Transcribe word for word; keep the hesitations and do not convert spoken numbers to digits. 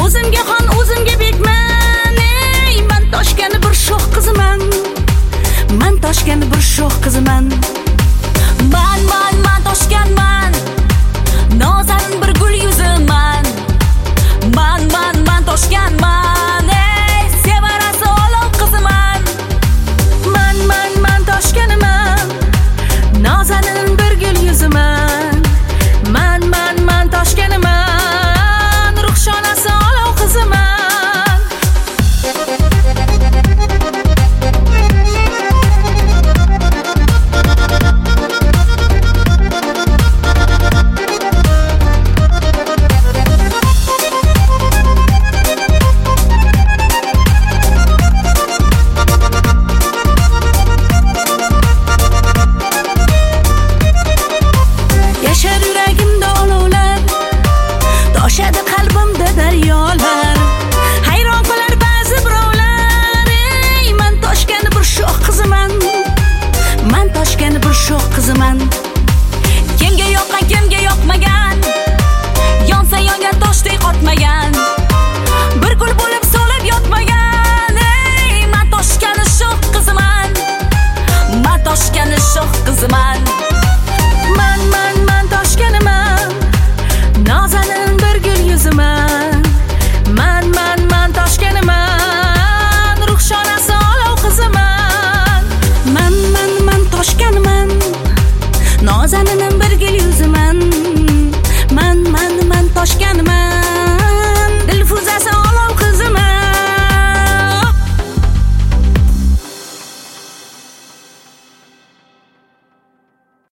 O'zimga xon, o'zimga bekman. Ey, men toshgan bir shoh qiziman. Men toshgan bir shoh qiziman. Man, man, man toshganman. Nozanin bir gul yuziman. Man, man, man toshganman. Ey, sevarasi olov qiziman. Man, man, man toshganman. Nozanin bir gul yuziman. Man, man, man toshganman. Ruhshonasi olov qiziman. Yashar yuragimda olovlar, toshadi qalbimda daryolar. Hayron qolar ba'zi birovlar. Ey, men toshgan bir shoh qiziman. Men toshgan bir shoh qiziman. Kimga yoqqan, kimga yoqmagan, yonsa yongan toshdek qotmagan, bir gul bo'lib so'lib yotmagan. Ey, men toshgan shoh qiziman. Men toshgan shoh qiziman. Man, man, man toshganman. Nozanin bir gul yuziman. Man, man, man toshganman. Ruhshonasi olov qiziman. Man, man, man toshganman. Nozanin bir gul yuziman.